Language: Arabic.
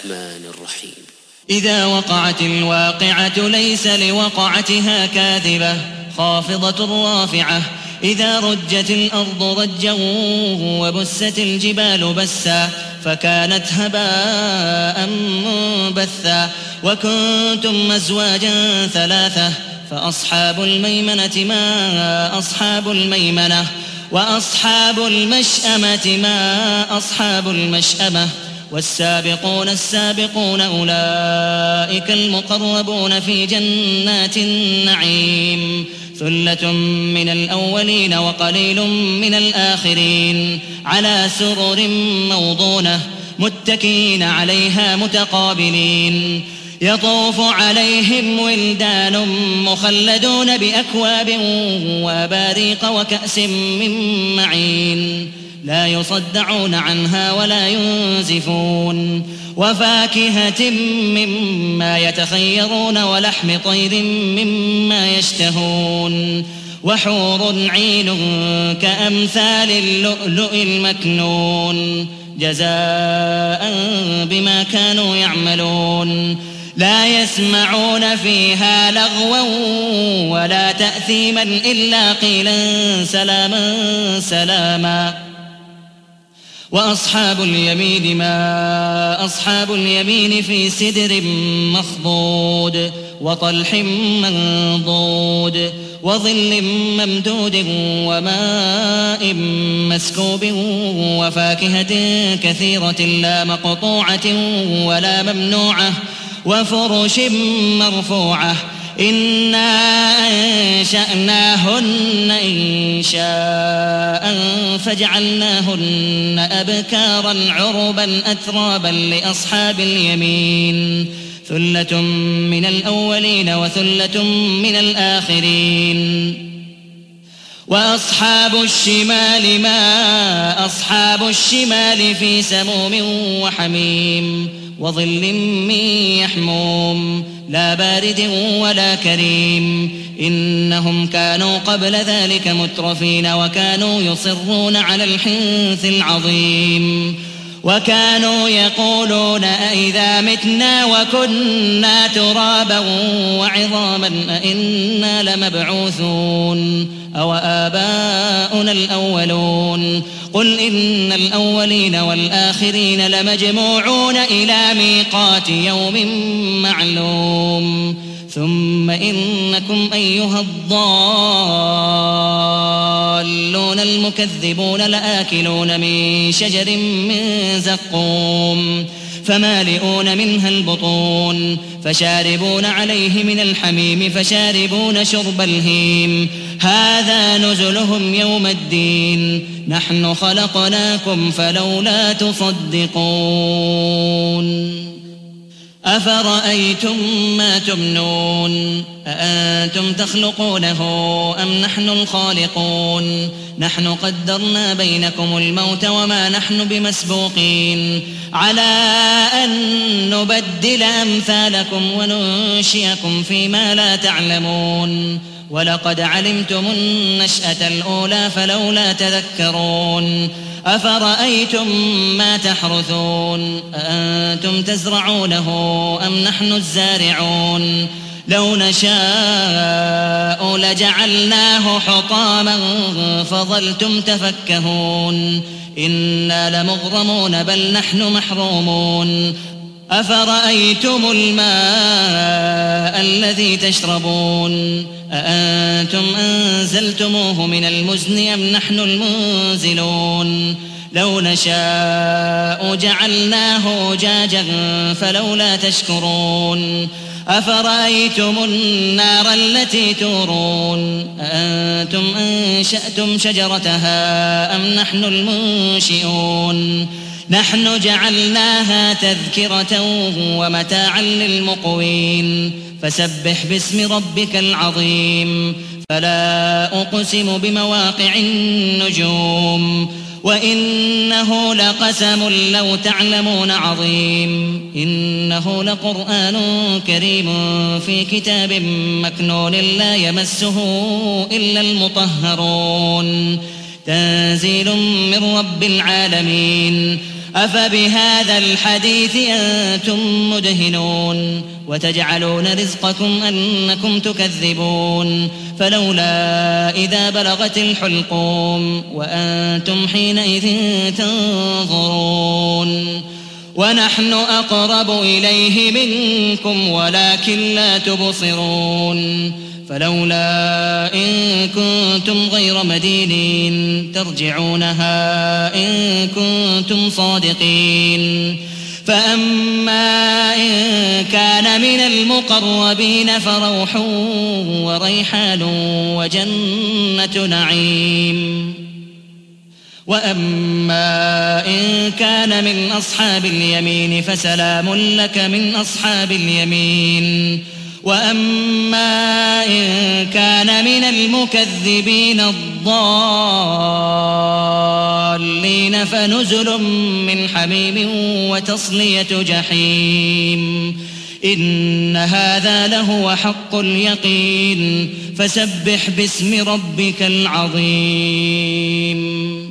الرحمن الرحيم. إذا وقعت الواقعة ليس لوقعتها كاذبة خافضة رافعة. إذا رجت الأرض رجا وبست الجبال بسا فكانت هباء منبثا. وكنتم أزواجا ثلاثة فأصحاب الميمنة ما أصحاب الميمنة وأصحاب المشأمة ما أصحاب المشأمة. والسابقون السابقون أولئك المقربون في جنات النعيم. ثلة من الأولين وقليل من الآخرين على سرر موضونة متكئين عليها متقابلين. يطوف عليهم ولدان مخلدون بأكواب وأباريق وكأس من معين لا يصدعون عنها ولا ينزفون. وفاكهة مما يتخيرون ولحم طير مما يشتهون. وحور عين كأمثال اللؤلؤ المكنون جزاء بما كانوا يعملون. لا يسمعون فيها لغوا ولا تأثيما إلا قيلا سلاما سلاما. وأصحاب اليمين ما أصحاب اليمين في سدر مخضود وطلح منضود وظل ممدود وماء مسكوب وفاكهة كثيرة لا مقطوعة ولا ممنوعة وفرش مرفوعة. إنا أنشأناهن إنشاء فجعلناهن أبكارا عربا أترابا لأصحاب اليمين. ثلة من الأولين وثلة من الآخرين. وأصحاب الشمال ما أصحاب الشمال في سموم وحميم وظل من يحموم لا بارد ولا كريم. إنهم كانوا قبل ذلك مترفين وكانوا يصرون على الحنث العظيم. وكانوا يقولون أئذا متنا وكنا ترابا وعظاما أئنا لمبعوثون أو آباؤنا الأولون. قل إن الأولين والآخرين لمجموعون إلى ميقات يوم معلوم. ثم إنكم أيها الضالون المكذبون لآكلون من شجر من زقوم فمالئون منها البطون فشاربون عليه من الحميم فشاربون شرب الهيم. هذا نزلهم يوم الدين نحن خلقناكم فلولا تصدقون. أفرأيتم ما تمنون أأنتم تخلقونه أم نحن الخالقون. نحن قدرنا بينكم الموت وما نحن بمسبوقين على أن نبدل أمثالكم وننشئكم فيما لا تعلمون. ولقد علمتم النشأة الأولى فلولا تذكرون. أفرأيتم ما تحرثون أأنتم تزرعونه أم نحن الزارعون. لو نشاء لجعلناه حطاما فظلتم تفكهون. إنا لمغرمون بل نحن محرومون. أفرأيتم الماء الذي تشربون أأنتم أنزلتموه من المزن أم نحن المنزلون. لو نشاء جعلناه أجاجا فلولا تشكرون. أفرأيتم النار التي تورون أأنتم أنشأتم شجرتها أم نحن المنشئون. نحن جعلناها تذكرة ومتاعا للمقوين. فسبح باسم ربك العظيم. فلا أقسم بمواقع النجوم وإنه لقسم لو تعلمون عظيم. إنه لقرآن كريم في كتاب مكنون لا يمسه إلا المطهرون. تنزيل من رب العالمين. أفبهذا الحديث أنتم مدهنون وتجعلون رزقكم أنكم تكذبون فلولا إذا بلغت الحلقوم وأنتم حينئذ تنظرون ونحن أقرب إليه منكم ولكن لا تبصرون فلولا إن كنتم غير مدينين ترجعونها إن كنتم صادقين فأما إن كان من المقربين فروح وريحان وجنة نعيم وأما إن كان من أصحاب اليمين فسلام لك من أصحاب اليمين وأما إن كان من المكذبين الضالين فنزل من حميم وتصلية جحيم إن هذا لهو حق اليقين فسبح باسم ربك العظيم